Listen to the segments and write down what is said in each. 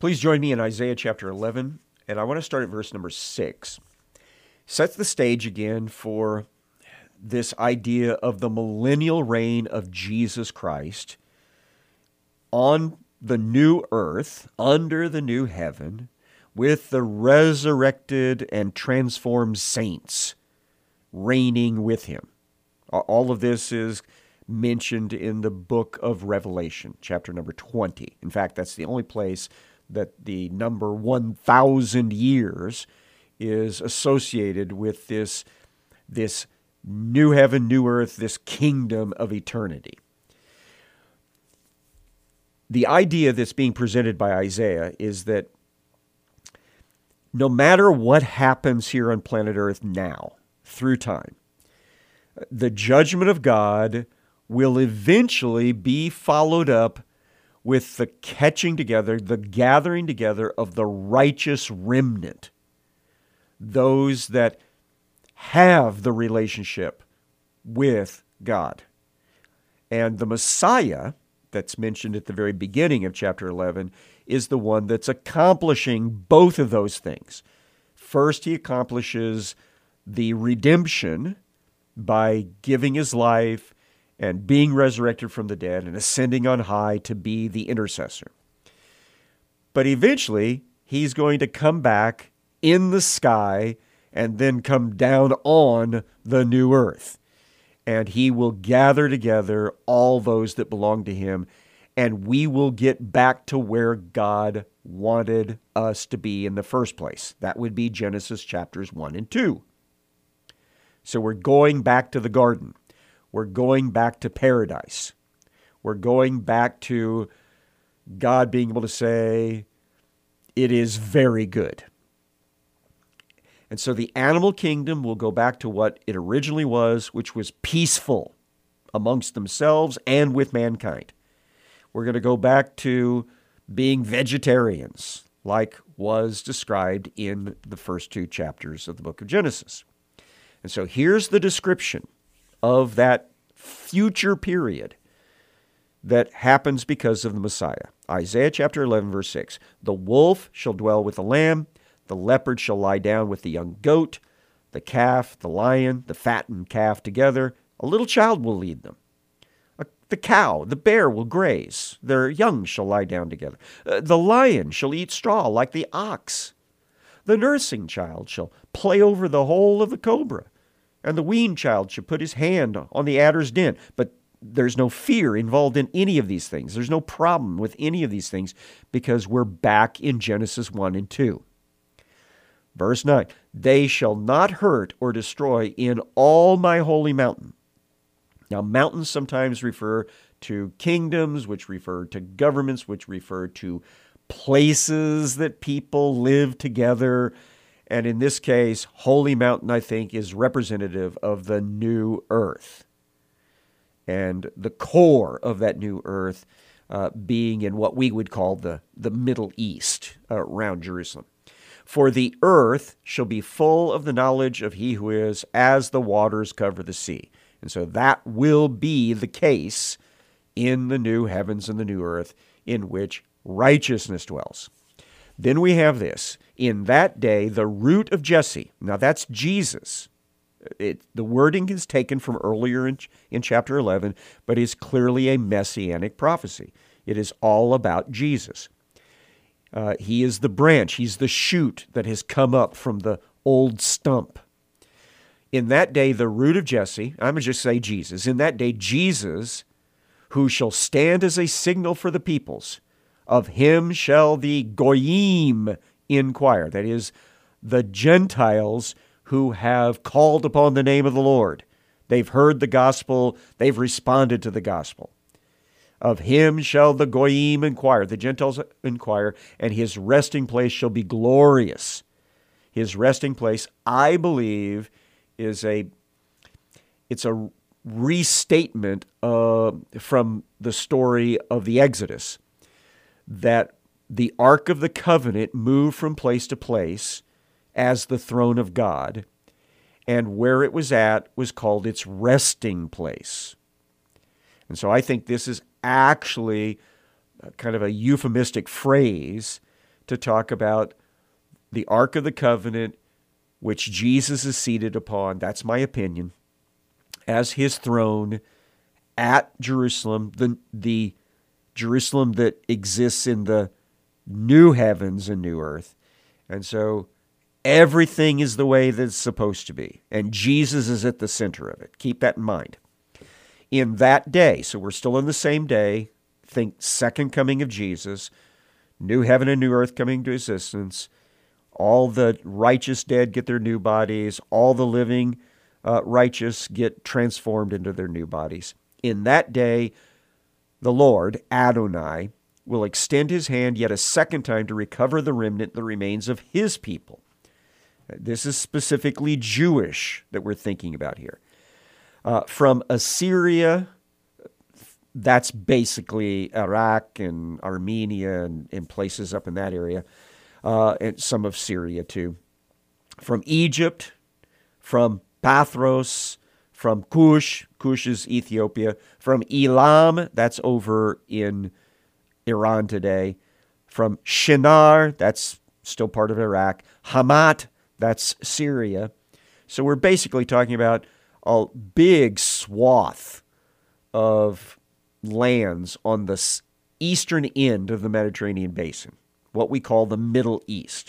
Please join me in Isaiah chapter 11, and I want to start at verse number 6. Sets the stage again for this idea of the millennial reign of Jesus Christ on the new earth, under the new heaven, with the resurrected and transformed saints reigning with him. All of this is mentioned in the book of Revelation, chapter number 20. In fact, that's the only place that the number 1,000 years is associated with this new heaven, new earth, this kingdom of eternity. The idea that's being presented by Isaiah is that no matter what happens here on planet Earth now, through time, the judgment of God will eventually be followed up with the catching together, the gathering together of the righteous remnant, those that have the relationship with God. And the Messiah that's mentioned at the very beginning of chapter 11 is the one that's accomplishing both of those things. First, he accomplishes the redemption by giving his life and being resurrected from the dead and ascending on high to be the intercessor. But eventually, he's going to come back in the sky and then come down on the new earth. And he will gather together all those that belong to him, and we will get back to where God wanted us to be in the first place. That would be Genesis chapters 1 and 2. So we're going back to the garden. We're going back to paradise. We're going back to God being able to say, it is very good. And so the animal kingdom will go back to what it originally was, which was peaceful amongst themselves and with mankind. We're going to go back to being vegetarians, like was described in the first 2 chapters of the book of Genesis. And so here's the description of that future period that happens because of the Messiah. Isaiah chapter 11, verse 6. The wolf shall dwell with the lamb, the leopard shall lie down with the young goat, the calf, the lion, the fattened calf together. A little child will lead them. The cow, the bear will graze. Their young shall lie down together. The lion shall eat straw like the ox. The nursing child shall play over the hole of the cobra, and the weaned child shall put his hand on the adder's den. But there's no fear involved in any of these things. There's no problem with any of these things because we're back in Genesis 1 and 2. Verse 9, they shall not hurt or destroy in all my holy mountain. Now, mountains sometimes refer to kingdoms, which refer to governments, which refer to places that people live together. And in this case, Holy Mountain, I think, is representative of the new earth. And the core of that new earth being in what we would call the Middle East around Jerusalem. For the earth shall be full of the knowledge of he who is as the waters cover the sea. And so that will be the case in the new heavens and the new earth in which righteousness dwells. Then we have this. In that day, the root of Jesse. Now that's Jesus. The wording is taken from earlier in chapter 11, but is clearly a messianic prophecy. It is all about Jesus. He is the branch. He's the shoot that has come up from the old stump. In that day, the root of Jesse, I'm going to just say Jesus. In that day, Jesus, who shall stand as a signal for the peoples, of him shall the Goyim inquire. That is, the Gentiles who have called upon the name of the Lord. They've heard the gospel. They've responded to the gospel. Of him shall the Goyim inquire, the Gentiles inquire, and his resting place shall be glorious. His resting place, I believe, is a restatement from the story of the Exodus, that the Ark of the Covenant moved from place to place as the throne of God, and where it was at was called its resting place. And so I think this is actually kind of a euphemistic phrase to talk about the Ark of the Covenant, which Jesus is seated upon. That's my opinion, as his throne at Jerusalem, the Jerusalem that exists in the new heavens and new earth. And so everything is the way that it's supposed to be. And Jesus is at the center of it. Keep that in mind. In that day, so we're still in the same day, think second coming of Jesus, new heaven and new earth coming to existence, all the righteous dead get their new bodies, all the living righteous get transformed into their new bodies. In that day, the Lord, Adonai, will extend his hand yet a second time to recover the remnant, the remains of his people. This is specifically Jewish that we're thinking about here. From Assyria, that's basically Iraq and Armenia and places up in that area, and some of Syria too. From Egypt, from Pathros, from Cush is Ethiopia, from Elam, that's over in Iran today, from Shinar, that's still part of Iraq, Hamat, that's Syria. So we're basically talking about a big swath of lands on the eastern end of the Mediterranean basin, what we call the Middle East.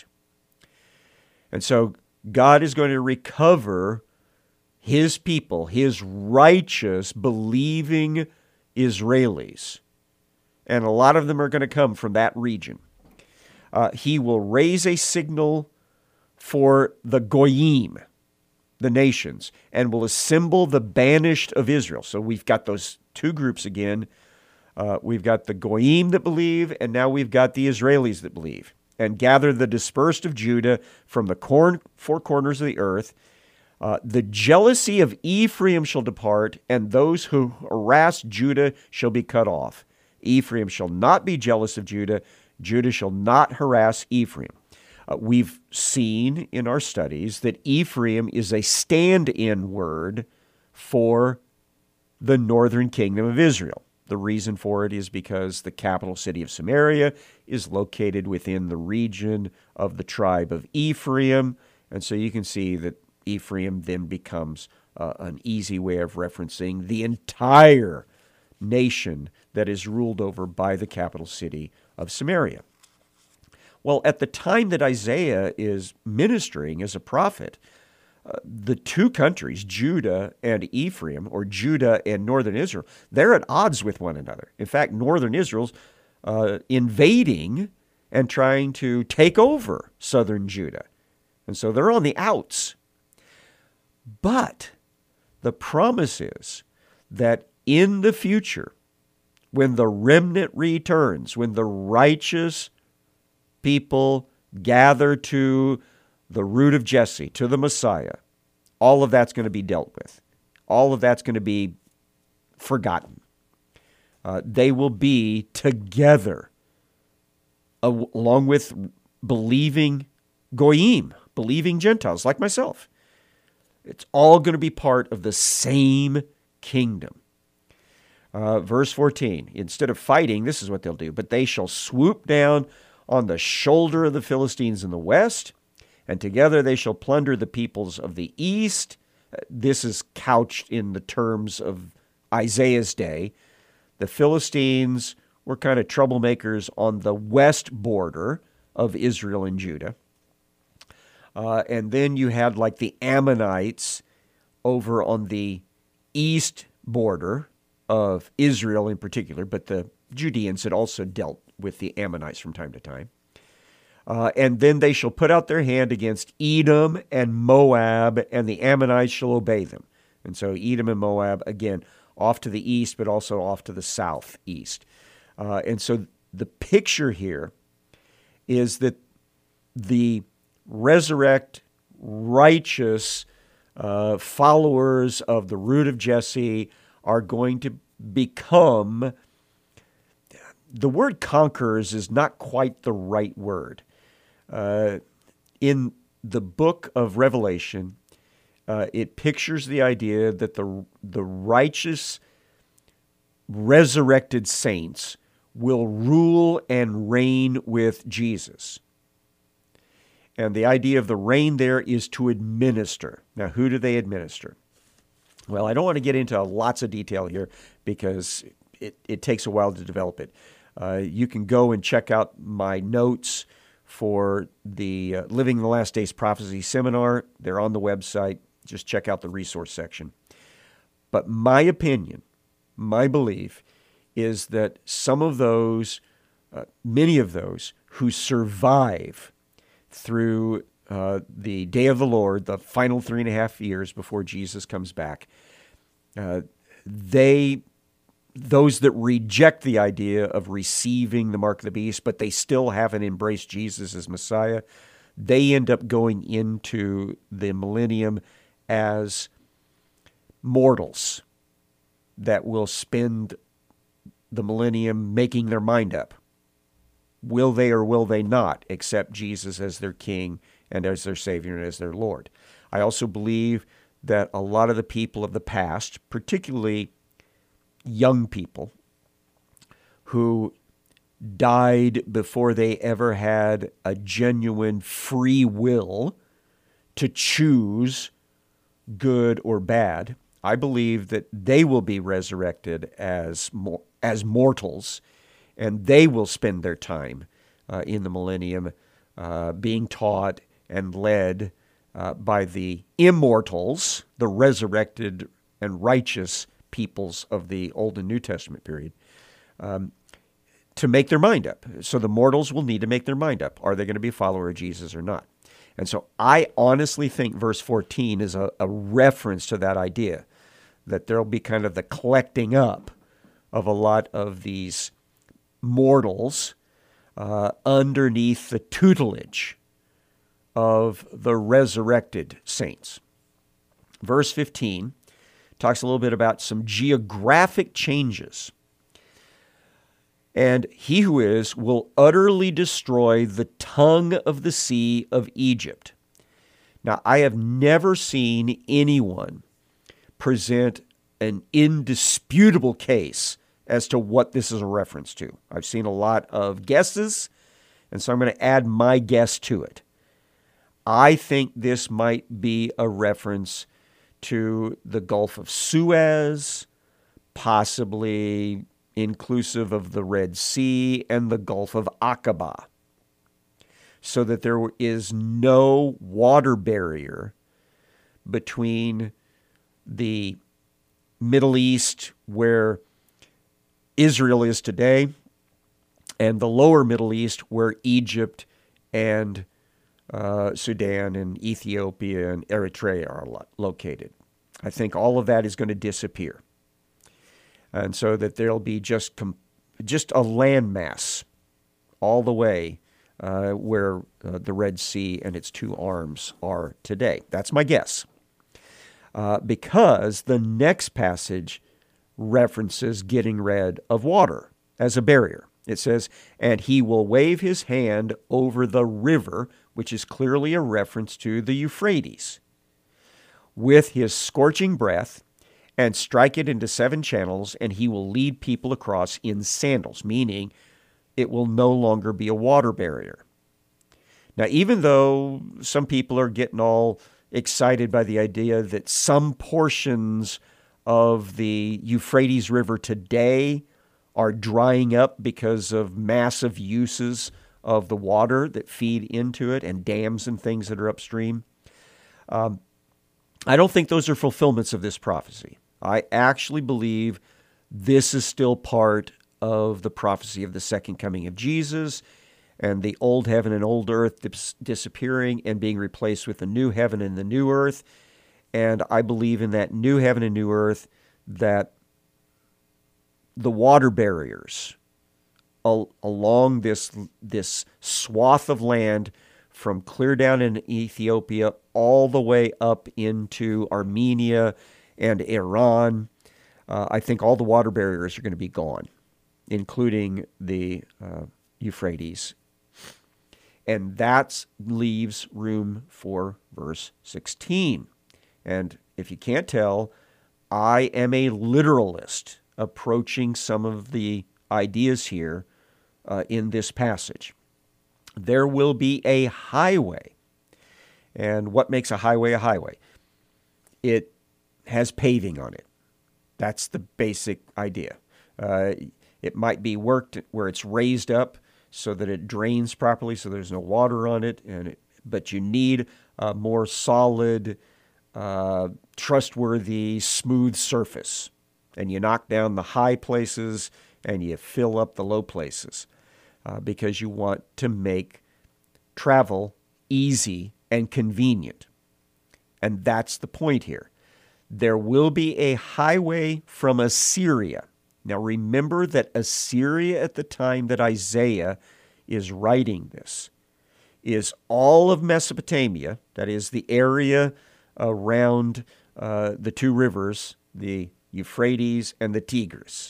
And so God is going to recover his people, his righteous, believing Israelis. And a lot of them are going to come from that region. He will raise a signal for the Goyim, the nations, and will assemble the banished of Israel. So we've got those two groups again. We've got the Goyim that believe, and now we've got the Israelis that believe. And gather the dispersed of Judah from the four corners of the earth. The jealousy of Ephraim shall depart, and those who harass Judah shall be cut off. Ephraim shall not be jealous of Judah. Judah shall not harass Ephraim. We've seen in our studies that Ephraim is a stand-in word for the northern kingdom of Israel. The reason for it is because the capital city of Samaria is located within the region of the tribe of Ephraim. And so you can see that Ephraim then becomes an easy way of referencing the entire nation that is ruled over by the capital city of Samaria. Well, at the time that Isaiah is ministering as a prophet, the two countries, Judah and Ephraim, or Judah and northern Israel, they're at odds with one another. In fact, northern Israel's invading and trying to take over southern Judah. And so they're on the outs. But the promise is that in the future, when the remnant returns, when the righteous people gather to the root of Jesse, to the Messiah, all of that's going to be dealt with. All of that's going to be forgotten. They will be together along with believing Goyim, believing Gentiles like myself. It's all going to be part of the same kingdom. Verse 14, instead of fighting, this is what they'll do. But they shall swoop down on the shoulder of the Philistines in the west, and together they shall plunder the peoples of the east. This is couched in the terms of Isaiah's day. The Philistines were kind of troublemakers on the west border of Israel and Judah. And then you had like the Ammonites over on the east border of Israel in particular, but the Judeans had also dealt with the Ammonites from time to time. And then they shall put out their hand against Edom and Moab, and the Ammonites shall obey them. And so Edom and Moab, again, off to the east, but also off to the southeast. And so the picture here is that the resurrect, righteous followers of the root of Jesse are going to become, the word conquerors is not quite the right word. In the book of Revelation, it pictures the idea that the righteous resurrected saints will rule and reign with Jesus. And the idea of the reign there is to administer. Now, who do they administer? Well, I don't want to get into lots of detail here because it takes a while to develop it. You can go and check out my notes for the Living in the Last Days Prophecy Seminar. They're on the website. Just check out the resource section. But my opinion, my belief, is that some of those, many of those who survive through the day of the Lord, the final 3.5 years before Jesus comes back, those that reject the idea of receiving the mark of the beast, but they still haven't embraced Jesus as Messiah, they end up going into the millennium as mortals that will spend the millennium making their mind up. Will they or will they not accept Jesus as their King and as their Savior and as their Lord? I also believe that a lot of the people of the past, particularly young people who died before they ever had a genuine free will to choose good or bad, I believe that they will be resurrected as mortals, and they will spend their time in the millennium being taught and led by the immortals, the resurrected and righteous peoples of the Old and New Testament period, to make their mind up. So the mortals will need to make their mind up. Are they going to be a follower of Jesus or not? And so I honestly think verse 14 is a reference to that idea, that there'll be kind of the collecting up of a lot of these mortals underneath the tutelage of the resurrected saints. Verse 15 talks a little bit about some geographic changes. And he who is will utterly destroy the tongue of the sea of Egypt. Now, I have never seen anyone present an indisputable case as to what this is a reference to. I've seen a lot of guesses, and so I'm going to add my guess to it. I think this might be a reference to the Gulf of Suez, possibly inclusive of the Red Sea and the Gulf of Aqaba, so that there is no water barrier between the Middle East, where Israel is today, and the lower Middle East, where Egypt and Sudan and Ethiopia and Eritrea are located. I think all of that is going to disappear. And so that there'll be just a landmass all the way where the Red Sea and its two arms are today. That's my guess. Because the next passage references getting rid of water as a barrier. It says, and he will wave his hand over the river, which is clearly a reference to the Euphrates, with his scorching breath, and strike it into 7 channels, and he will lead people across in sandals, meaning it will no longer be a water barrier. Now, even though some people are getting all excited by the idea that some portions of the Euphrates River today are drying up because of massive uses of the water that feed into it and dams and things that are upstream, I don't think those are fulfillments of this prophecy. I actually believe this is still part of the prophecy of the second coming of Jesus and the old heaven and old earth disappearing and being replaced with the new heaven and the new earth. And I believe in that new heaven and new earth that the water barriers along this swath of land from clear down in Ethiopia all the way up into Armenia and Iran, I think all the water barriers are going to be gone, including the Euphrates. And that leaves room for verse 16. And if you can't tell, I am a literalist approaching some of the ideas here in this passage. There will be a highway And what makes a highway a highway? It has paving on it. That's the basic idea. It might be worked where it's raised up so that it drains properly, so there's no water on it. But you need a more solid, trustworthy, smooth surface. And you knock down the high places and you fill up the low places because you want to make travel easy and convenient. And that's the point here. There will be a highway from Assyria. Now remember that Assyria at the time that Isaiah is writing this is all of Mesopotamia, that is the area around the two rivers, the Euphrates and the Tigris.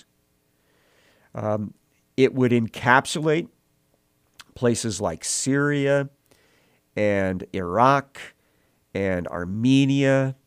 It would encapsulate places like Syria and Iraq and Armenia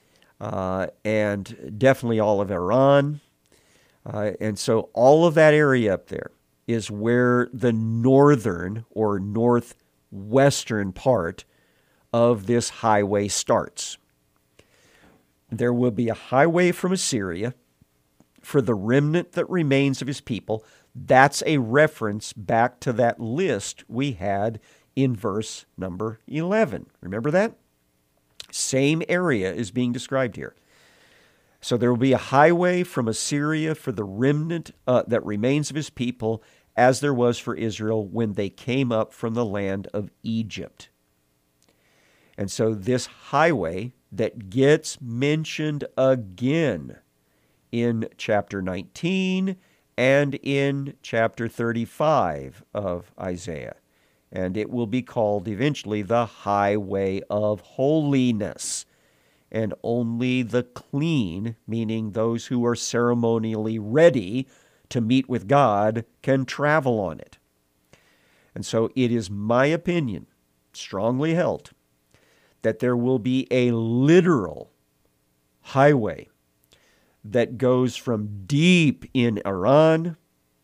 and definitely all of Iran. And so all of that area up there is where the northern or northwestern part of this highway starts. There will be a highway from Assyria for the remnant that remains of his people. That's a reference back to that list we had in verse number 11. Remember that? Same area is being described here. So there will be a highway from Assyria for the remnant that remains of his people, as there was for Israel when they came up from the land of Egypt. And so this highway that gets mentioned again in chapter 19 and in chapter 35 of Isaiah. And it will be called eventually the highway of holiness. And only the clean, meaning those who are ceremonially ready to meet with God, can travel on it. And so it is my opinion, strongly held, that there will be a literal highway that goes from deep in Iran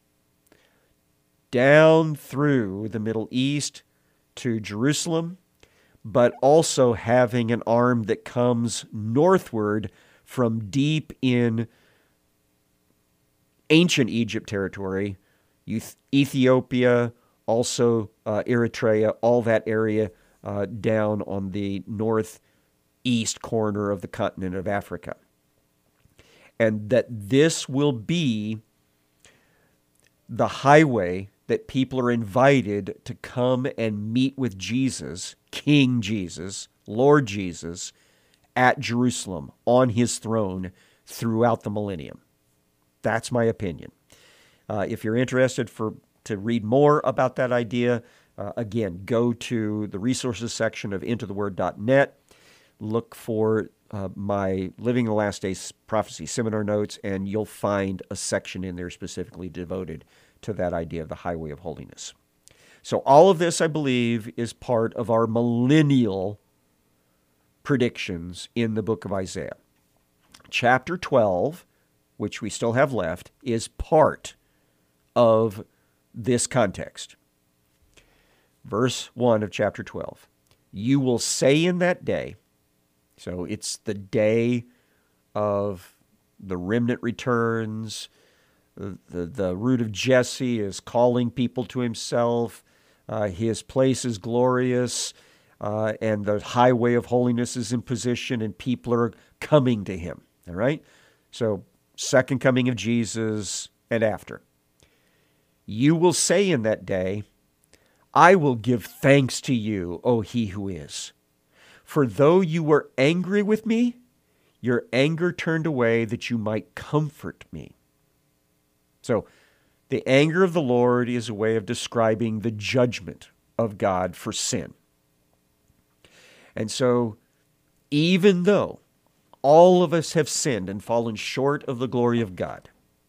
down through the Middle East to Jerusalem, but also having an arm that comes northward from deep in ancient Egypt territory, Ethiopia, also Eritrea, all that area down on the northeast corner of the continent of Africa. And that this will be the highway that people are invited to come and meet with Jesus, King Jesus, Lord Jesus, at Jerusalem on his throne throughout the millennium. That's my opinion. If you're interested to read more about that idea, again, go to the resources section of intotheword.net. Look for my Living the Last Days Prophecy Seminar Notes, and you'll find a section in there specifically devoted to that idea of the highway of holiness. So all of this, I believe, is part of our millennial predictions in the book of Isaiah. Chapter 12, which we still have left, is part of this context. Verse 1 of chapter 12. You will say in that day, so it's the day of the remnant returns, the root of Jesse is calling people to himself, his place is glorious, and the highway of holiness is in position, and people are coming to him. All right? So, second coming of Jesus and after. You will say in that day, I will give thanks to you, O he who is. For though you were angry with me, your anger turned away that you might comfort me. So, the anger of the Lord is a way of describing the judgment of God for sin. And so, even though all of us have sinned and fallen short of the glory of God,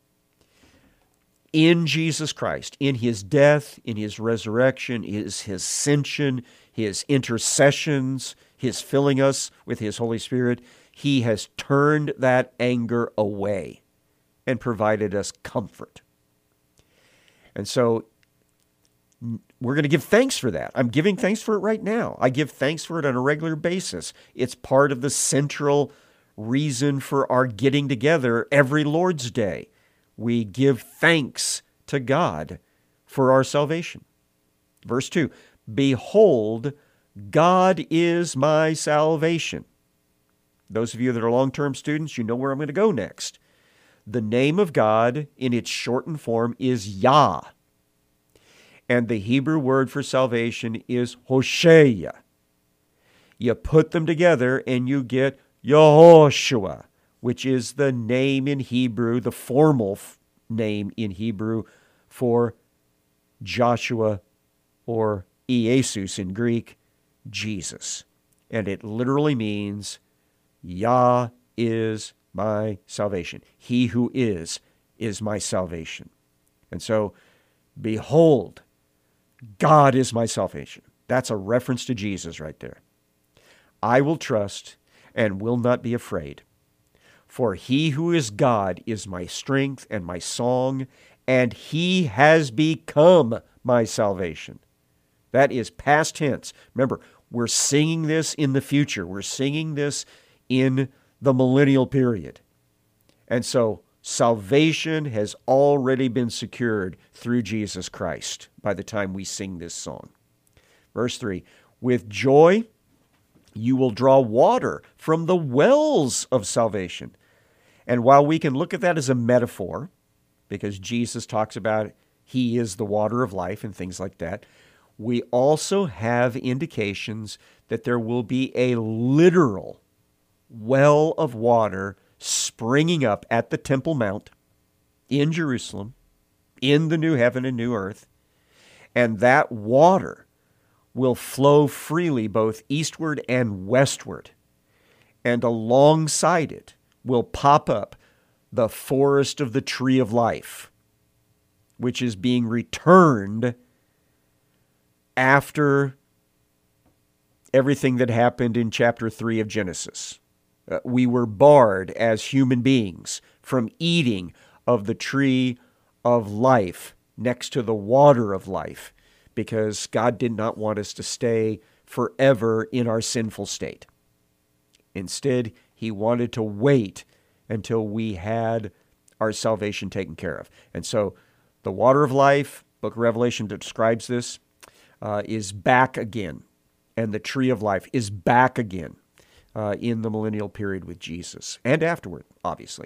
in Jesus Christ, in his death, in his resurrection, his ascension, his intercessions, his filling us with his Holy Spirit, he has turned that anger away and provided us comfort. And so we're going to give thanks for that. I'm giving thanks for it right now. I give thanks for it on a regular basis. It's part of the central reason for our getting together every Lord's Day. We give thanks to God for our salvation. Verse 2, behold, God is my salvation. Those of you that are long-term students, you know where I'm going to go next. The name of God in its shortened form is Yah. And the Hebrew word for salvation is Hosheah. You put them together and you get Yehoshua, which is the name in Hebrew, the formal name in Hebrew for Joshua, or Iesus in Greek, Jesus. And it literally means Yah is my salvation. He who is my salvation. And so, behold, God is my salvation. That's a reference to Jesus right there. I will trust and will not be afraid. For he who is God is my strength and my song, and he has become my salvation. That is past tense. Remember, we're singing this in the future. We're singing this in the millennial period. And so salvation has already been secured through Jesus Christ by the time we sing this song. Verse 3, with joy you will draw water from the wells of salvation. And while we can look at that as a metaphor, because Jesus talks about he is the water of life and things like that, we also have indications that there will be a literal well of water springing up at the Temple Mount in Jerusalem, in the new heaven and new earth, and that water will flow freely both eastward and westward, and alongside it will pop up the forest of the tree of life, which is being returned after everything that happened in chapter 3 of Genesis. We were barred as human beings from eating of the tree of life next to the water of life because God did not want us to stay forever in our sinful state. Instead, he wanted to wait until we had our salvation taken care of. And so the water of life, book of Revelation describes this, is back again. And the tree of life is back again in the millennial period with Jesus. And afterward, obviously.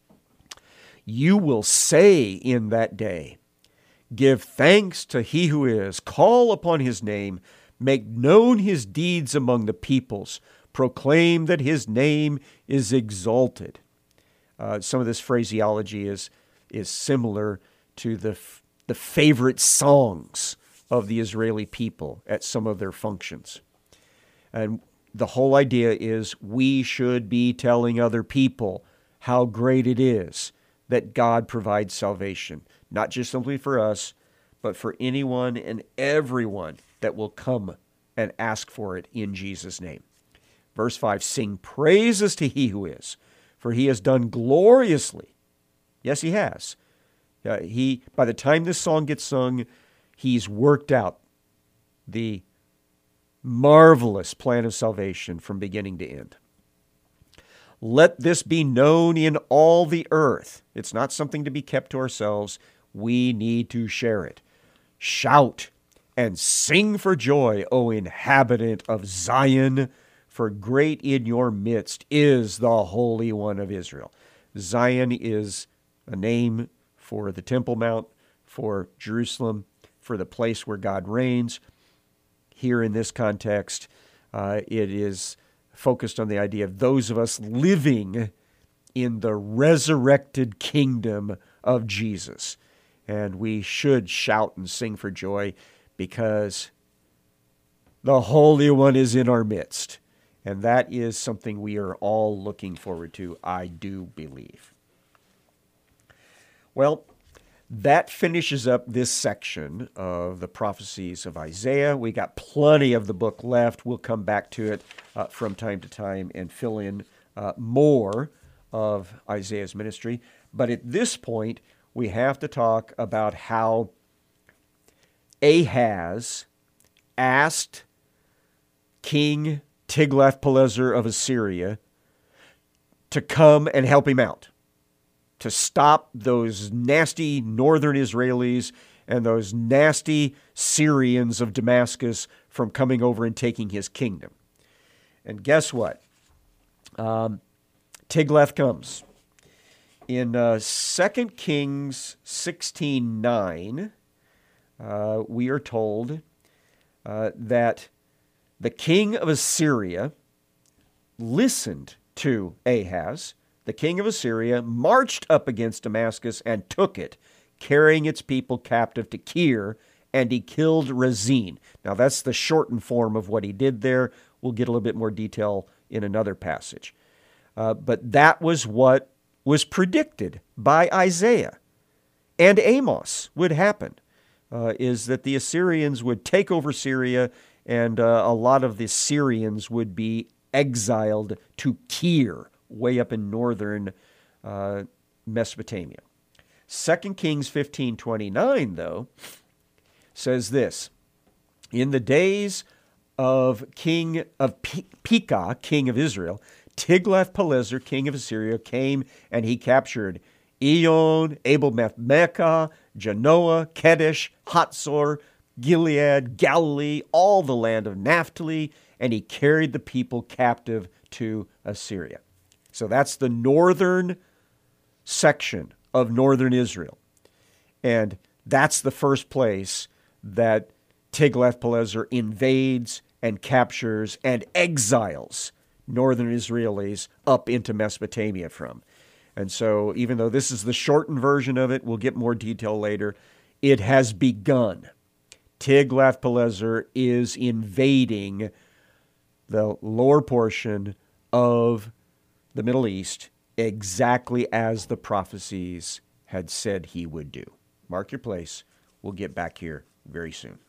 You will say in that day, give thanks to he who is, call upon his name, make known his deeds among the peoples, proclaim that his name is exalted. Some of this phraseology is similar to the favorite songs of the Israeli people at some of their functions. And the whole idea is we should be telling other people how great it is that God provides salvation, not just simply for us, but for anyone and everyone that will come and ask for it in Jesus' name. Verse 5, sing praises to he who is, for he has done gloriously. Yes, he has. By the time this song gets sung, he's worked out the marvelous plan of salvation from beginning to end. Let this be known in all the earth. It's not something to be kept to ourselves. We need to share it. Shout and sing for joy, O inhabitant of Zion, for great in your midst is the Holy One of Israel. Zion is a name for the Temple Mount, for Jerusalem, for the place where God reigns. Here in this context, it is focused on the idea of those of us living in the resurrected kingdom of Jesus. And we should shout and sing for joy because the Holy One is in our midst. And that is something we are all looking forward to, I do believe. Well, that finishes up this section of the prophecies of Isaiah. We got plenty of the book left. We'll come back to it from time to time and fill in more of Isaiah's ministry. But at this point, we have to talk about how Ahaz asked King Tiglath-Pileser of Assyria to come and help him out, to stop those nasty northern Israelis and those nasty Syrians of Damascus from coming over and taking his kingdom. And guess what? Tiglath comes. In 2 Kings 16:9, we are told that the king of Assyria listened to Ahaz. The king of Assyria marched up against Damascus and took it, carrying its people captive to Kir, and he killed Rezin. Now, that's the shortened form of what he did there. We'll get a little bit more detail in another passage. But that was what was predicted by Isaiah and Amos would happen, is that the Assyrians would take over Syria, and a lot of the Syrians would be exiled to Kir, way up in northern Mesopotamia. 2 Kings 15:29, though, says this: in the days of Pekah, king of Israel, Tiglath-Pileser, king of Assyria, came and he captured Eion, Abel-Beth-maachah, Janoah, Kedesh, Hatzor, Gilead, Galilee, all the land of Naphtali, and he carried the people captive to Assyria. So that's the northern section of northern Israel. And that's the first place that Tiglath-Pileser invades and captures and exiles northern Israelis up into Mesopotamia from. And so even though this is the shortened version of it, we'll get more detail later, it has begun. Tiglath-Pileser is invading the lower portion of the Middle East exactly as the prophecies had said he would do. Mark your place. We'll get back here very soon.